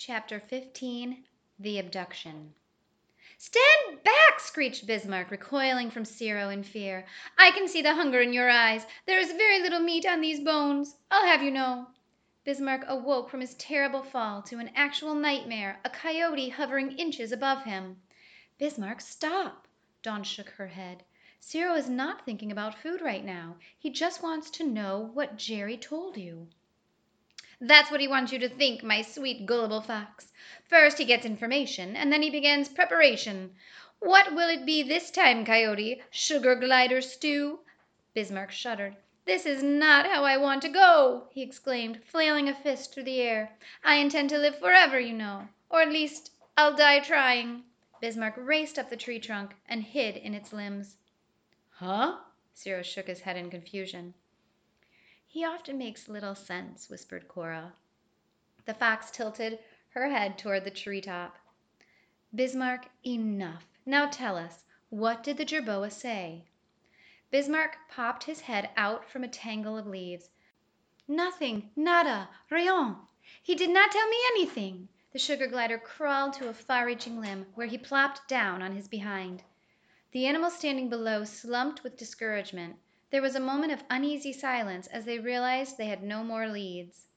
Chapter 15 The Abduction. "Stand back!" screeched Bismarck, recoiling from Ciro in fear. "I can see the hunger in your eyes. There is very little meat on these bones, I'll have you know." Bismarck awoke from his terrible fall to an actual nightmare, a coyote hovering inches above him. "Bismarck, stop!" Dawn shook her head. "Ciro is not thinking about food right now. He just wants to know what Jerry told you." "That's what he wants you to think, my sweet, gullible fox. First he gets information, and then he begins preparation. What will it be this time, Coyote? Sugar glider stew?" Bismarck shuddered. "This is not how I want to go!" he exclaimed, flailing a fist through the air. "I intend to live forever, you know. Or at least, I'll die trying." Bismarck raced up the tree trunk and hid in its limbs. "Huh?" Ciro shook his head in confusion. "He often makes little sense," whispered Cora. The fox tilted her head toward the treetop. "Bismarck, enough. Now tell us, what did the jerboa say?" Bismarck popped his head out from a tangle of leaves. "Nothing, nada, rien. He did not tell me anything." The sugar glider crawled to a far-reaching limb, where he plopped down on his behind. The animals standing below slumped with discouragement. There was a moment of uneasy silence as they realized they had no more leads.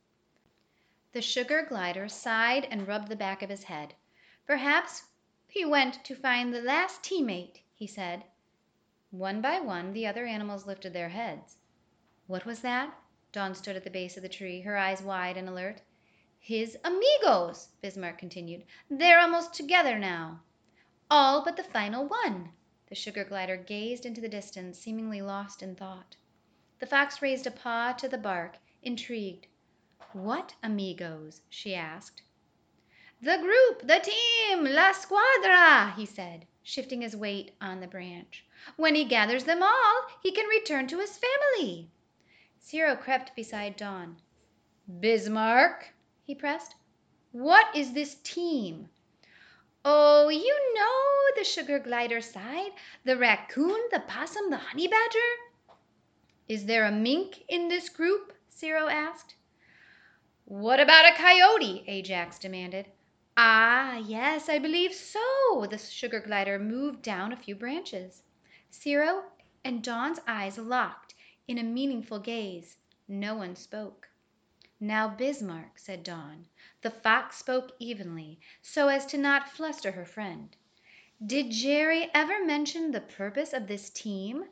The sugar glider sighed and rubbed the back of his head. "Perhaps he went to find the last teammate," he said. One by one the other animals lifted their heads. "What was that?" Dawn stood at the base of the tree, her eyes wide and alert. "His amigos," Bismarck continued. "They're almost together now. All but the final one." The sugar glider gazed into the distance, seemingly lost in thought. The fox raised a paw to the bark, intrigued. "What amigos?" she asked. "The group, the team, la squadra," he said, shifting his weight on the branch. "When he gathers them all, he can return to his family." Ciro crept beside Dawn. "Bismarck," he pressed, "what is this team?" "Oh, you know," the sugar glider sighed. "The raccoon, the possum, the honey badger." "Is there a mink in this group?" Ciro asked. "What about a coyote?" Ajax demanded. "Ah, yes, I believe so." The sugar glider moved down a few branches. Ciro and Dawn's eyes locked in a meaningful gaze. No one spoke. "Now, Bismarck," said Dawn. The fox spoke evenly, so as to not fluster her friend. "Did Jerry ever mention the purpose of this team?"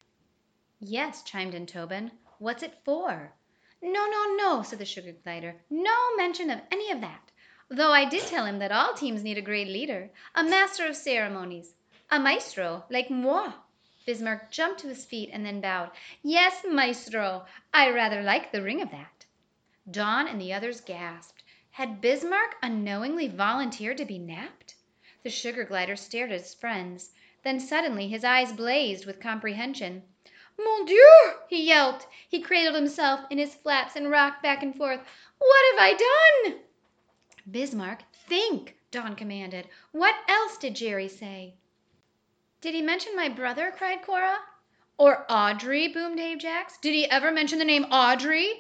"Yes," chimed in Tobin. "What's it for?" "No, no, no," said the sugar glider. "No mention of any of that. Though I did tell him that all teams need a great leader, a master of ceremonies, a maestro like moi." Bismarck jumped to his feet and then bowed. "Yes, maestro. I rather like the ring of that." Dawn and the others gasped. Had Bismarck unknowingly volunteered to be napped? The sugar glider stared at his friends. Then suddenly his eyes blazed with comprehension. "Mon Dieu!" he yelped. He cradled himself in his flaps and rocked back and forth. "What have I done?" "Bismarck, think!" Dawn commanded. "What else did Jerry say?" "Did he mention my brother?" cried Cora. "Or Audrey?" boomed Ajax. "Did he ever mention the name Audrey?"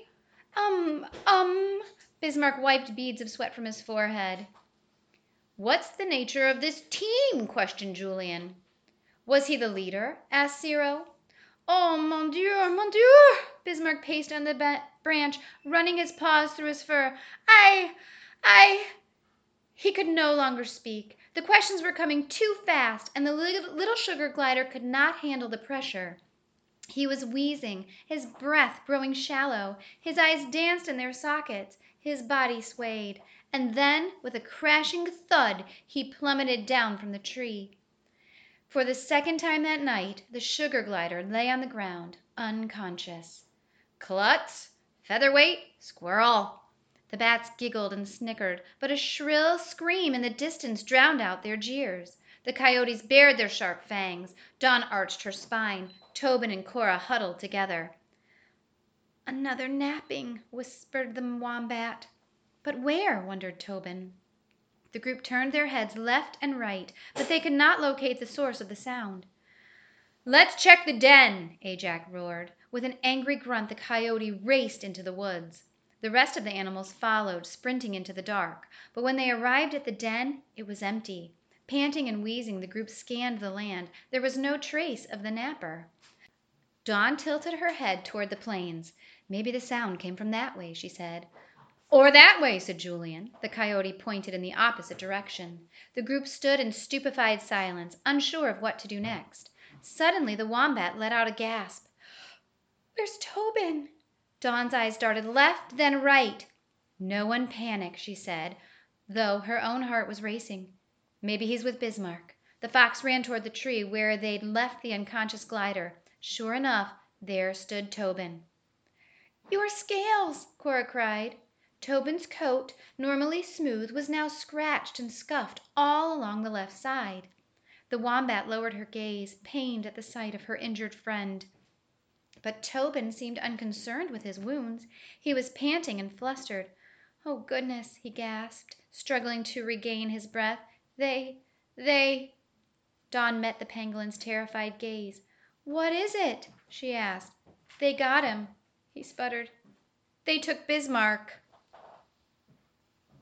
Bismarck wiped beads of sweat from his forehead. "What's the nature of this team?" questioned Julian. "Was he the leader?" asked Ciro. "Oh, mon Dieu, mon Dieu!" Bismarck paced on the branch, running his paws through his fur. I... He could no longer speak. The questions were coming too fast, and the little sugar glider could not handle the pressure. He was wheezing, his breath growing shallow, his eyes danced in their sockets, his body swayed, and then, with a crashing thud, he plummeted down from the tree. For the second time that night, the sugar glider lay on the ground, unconscious. "Klutz, featherweight, squirrel." The bats giggled and snickered, but a shrill scream in the distance drowned out their jeers. The coyotes bared their sharp fangs. Dawn arched her spine. Tobin and Cora huddled together. "Another napping," whispered the wombat. "But where?" wondered Tobin. The group turned their heads left and right, but they could not locate the source of the sound. "Let's check the den!" Ajax roared. With an angry grunt the coyote raced into the woods. The rest of the animals followed, sprinting into the dark. But when they arrived at the den, it was empty. Panting and wheezing, the group scanned the land. There was no trace of the napper. Dawn tilted her head toward the plains. "Maybe the sound came from that way," she said. "Or that way," said Julian. The coyote pointed in the opposite direction. The group stood in stupefied silence, unsure of what to do next. Suddenly the wombat let out a gasp. "Where's Tobin?" Dawn's eyes darted left, then right. "No one panic," she said, though her own heart was racing. "Maybe he's with Bismarck." The fox ran toward the tree where they'd left the unconscious glider. Sure enough, there stood Tobin. "Your scales!" Cora cried. Tobin's coat, normally smooth, was now scratched and scuffed all along the left side. The wombat lowered her gaze, pained at the sight of her injured friend. But Tobin seemed unconcerned with his wounds. He was panting and flustered. "Oh, goodness!" he gasped, struggling to regain his breath. They Dawn met the pangolin's terrified gaze. "What is it?" she asked. "They got him," he sputtered. "They took Bismarck."